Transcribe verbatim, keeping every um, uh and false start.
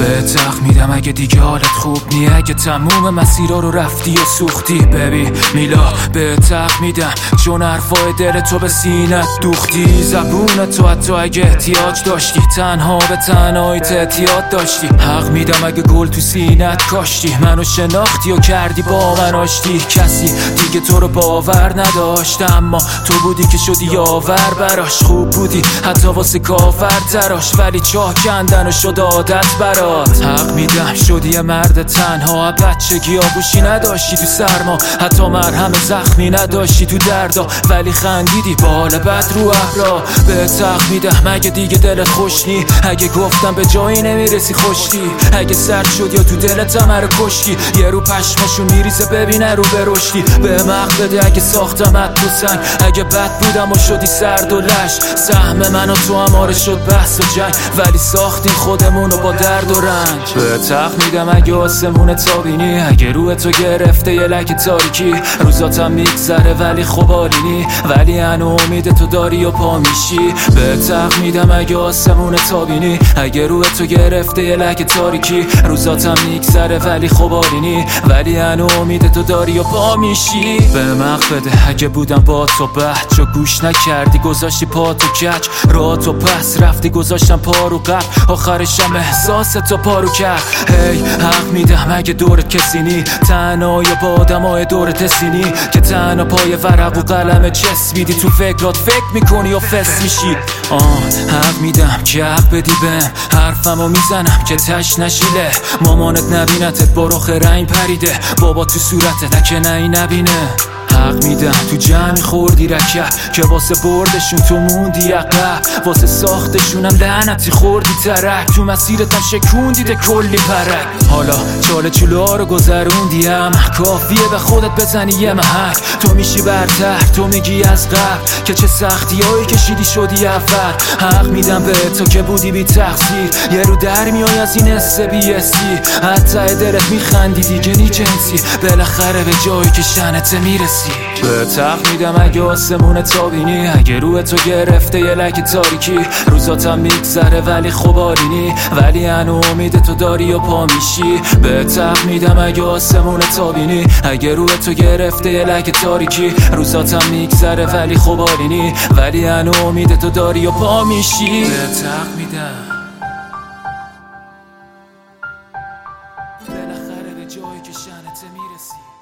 به تخت میدم اگه دیگه حالت خوب نی، اگه تموم مسیرها رو رفتی و سوختی. ببین میلا به تخت میدم چون حرفای دل تو به سینت دوختی. زبون تو حتی اگه احتیاج داشتی، تنها به تنهاییت احتیاط داشتی. حق میدم اگه گل تو سینت کاشتی، منو شناختی و کردی با من آشتی. کسی دیگه تو رو باور نداشت، اما تو بودی که شدی یاور براش. خوب بودی حتی واسه کافر تراش، ولی چاه کندن و شد عادت برات. حق میدم شدی یه مرد تنها، بچگی آگوشی نداشتی تو سرما، حتی مرهم زخمی نداشتی تو دردا، ولی خندیدی با حال بد رو ابرا. به تخت میدم اگه دیگه دلت خوش نی، اگه گفتم به جایی نمیرسی خوشتی، اگه سرد شد یا تو دلت همه کشتی. یه رو پشماشون میریزه ببینه رو به رشدی. به مغز بده اگه ساختمت تو سنگ، اگه بد بودم و شدی سرد و لش. سهم من و تو هم آره شد بحث و جنگ، ولی ساختیم خودمونو با درد و رنج. به تخت میدم اگه آسمون تابینی، اگه روح تو گرفته یه لک تاریکی. روزاتم میگذره ولی خب عالینی، ولی هنو امید تو داری و پا میشی. به تخت میدم اگه آسمون تابینی، اگه روح تو گرفته یه لک تاریکی. روزاتم میگذره ولی خب عالینی، ولی هنو امید تو داری و پا میشی. به مغز بده اگه بودم با تو بحث، چو گوش نکردی گذاشتی پا تو کچ. راه تو پس رفتی گذاشتم پا رو قبل، آخرشم احساس تو پارو کرد. هی حق میدم اگه دورت کسی نی، تنها یا با آدمای دورت سینی، که تنها پای ورق و قلم چسبیدی. تو فکرات فکر میکنی و فس میشی. آه حق میدم که حق بدی بهم، حرفمو میزنم که تش نشیله. مامانت نبینتت با رخ رنگ پریده، بابا تو صورتت نکه نهی نبینه. حق میدم تو جمعی خوردی رکب، که واسه بردشون تو موندی عقب، واسه ساختشونم لعنتی خوردی ترک. تو مسیرتم شکوندیده کلی پرک. حالا چاله چلوها رو گذروندیم، کافیه به خودت بزنی یه محک. تو میشی برتر، تو میگی از قبل که چه سختی هایی کشیدی شدی اول. حق میدم به تو که بودی بی تقصیر، یه رو در میای از این حس بی اسی. حتی دلت میخندی دیگه نی جنسی، بالاخره به جایی که شنت میرسی. به تخت میدم اگه آسمون تابینی، اگه روح تو گرفته یه لک تاریکی. روزاتم میگذره ولی خب عالینی، ولی هنو امید تو داری و پا میشی. به تخت میدم اگه آسمون تابینی، اگه روح تو گرفته یه لک تاریکی. روزاتم میگذره ولی خب عالینی، ولی هنو امید تو داری و پا میشی. به تخت میدم بالاخره به جایی که شنت میرسی.